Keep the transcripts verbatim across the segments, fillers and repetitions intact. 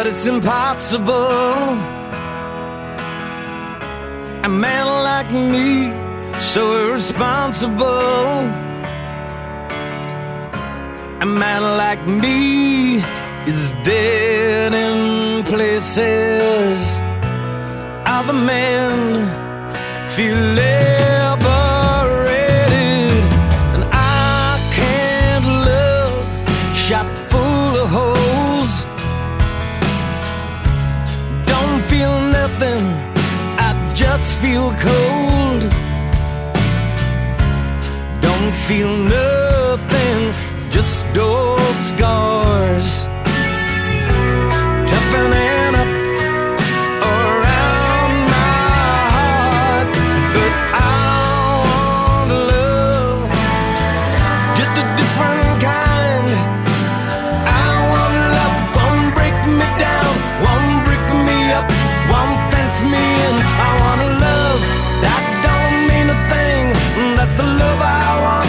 it's impossible. A man like me, so irresponsible. A man like me is dead in places. Other men feel liberated, and I can't love shot full of holes. Don't feel nothing, I just feel cold. Don't feel nothing, just old scars. Toughening up around my heart, but I want love, just a different kind. I want love, won't break me down, won't break me up, won't fence me in. I want love, that don't mean a thing, that's the love I want.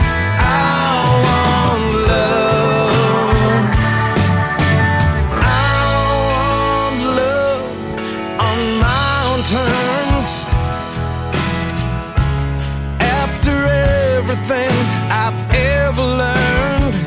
I've ever learned,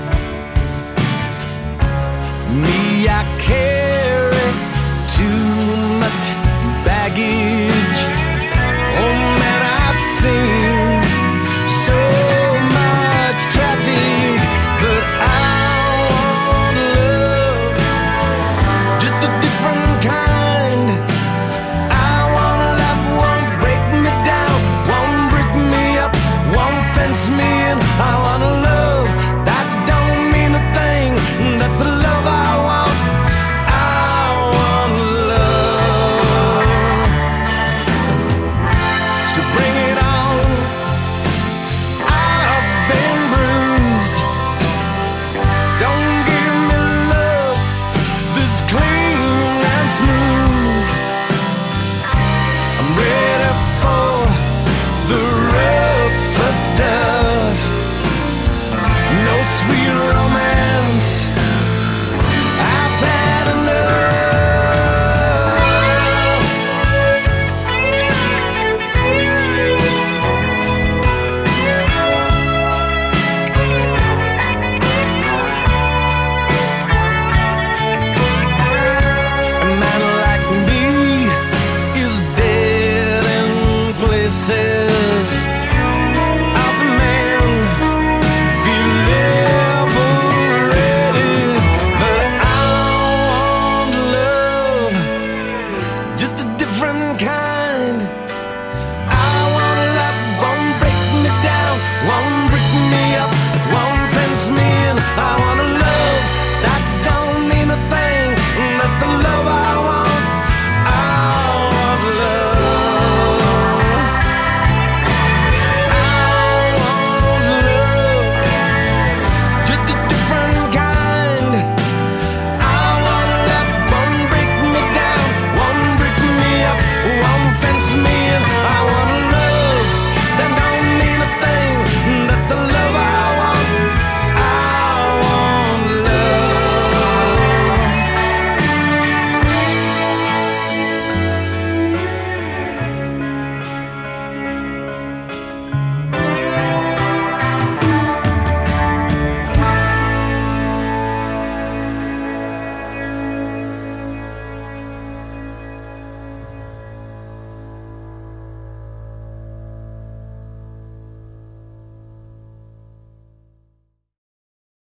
me, I carry too much baggage. Oh man, I've seen so much traffic, but I want love, just a different kind. I want love, won't break me down, won't break me up, won't fence me in. I want love, that don't mean a thing, that's the love I want. I want love, so bring it on. I've been bruised, don't give me love this clean and smooth. I'm ready for the roughest stuff.